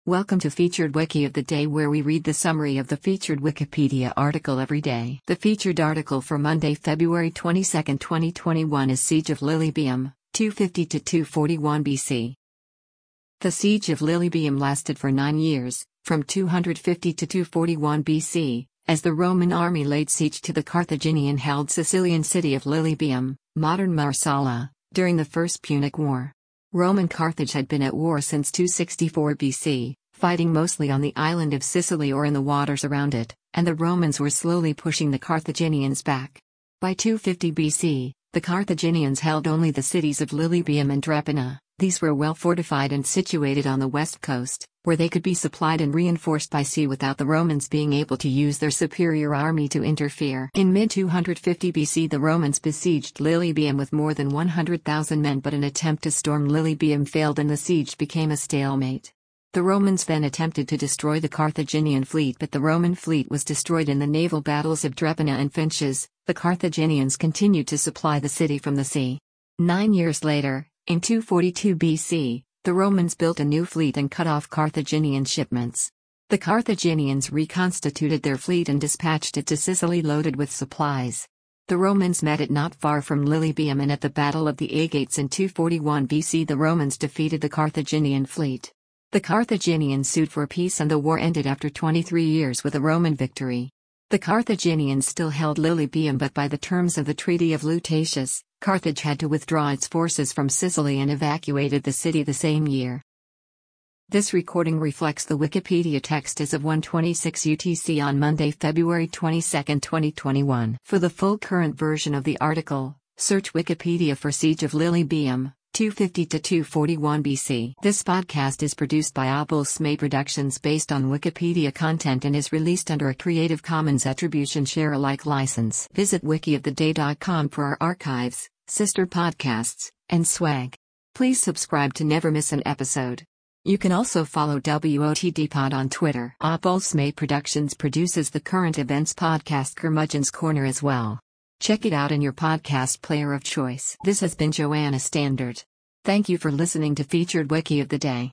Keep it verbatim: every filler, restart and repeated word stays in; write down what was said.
Welcome to Featured Wiki of the Day, where we read the summary of the featured Wikipedia article every day. The featured article for Monday, February twenty-second, twenty twenty-one is Siege of Lilybaeum, two fifty to two forty-one B C. The Siege of Lilybaeum lasted for nine years, from two fifty to two forty-one B C, as the Roman army laid siege to the Carthaginian-held Sicilian city of Lilybaeum, modern Marsala, during the First Punic War. Roman Carthage had been at war since two sixty-four B C, fighting mostly on the island of Sicily or in the waters around it, and the Romans were slowly pushing the Carthaginians back. By two fifty B C, the Carthaginians held only the cities of Lilybaeum and Drepana. These were well fortified and situated on the west coast, where they could be supplied and reinforced by sea without the Romans being able to use their superior army to interfere. In mid two fifty B C, the Romans besieged Lilybaeum with more than one hundred thousand men, but an attempt to storm Lilybaeum failed and the siege became a stalemate. The Romans then attempted to destroy the Carthaginian fleet, but the Roman fleet was destroyed in the naval battles of Drepana and Finches. The Carthaginians continued to supply the city from the sea. Nine years later, in two forty-two B C, the Romans built a new fleet and cut off Carthaginian shipments. The Carthaginians reconstituted their fleet and dispatched it to Sicily loaded with supplies. The Romans met it not far from Lilybaeum, and at the Battle of the Agates in two forty-one B C the Romans defeated the Carthaginian fleet. The Carthaginians sued for peace and the war ended after twenty-three years with a Roman victory. The Carthaginians still held Lilybaeum, but by the terms of the Treaty of Lutatius, Carthage had to withdraw its forces from Sicily and evacuated the city the same year. This recording reflects the Wikipedia text as of one twenty-six U T C on Monday, February twenty-second, twenty twenty-one. For the full current version of the article, search Wikipedia for Siege of Lilybaeum, two fifty to two forty-one B C. This podcast is produced by Obel Productions based on Wikipedia content and is released under a Creative Commons Attribution Share Alike license. Visit wiki of the day dot com for our archives, sister podcasts, and swag. Please subscribe to never miss an episode. You can also follow W O T D Pod on Twitter. Obel Productions produces the current events podcast Curmudgeon's Corner as well. Check it out in your podcast player of choice. This has been Joanna Standard. Thank you for listening to Featured Wiki of the Day.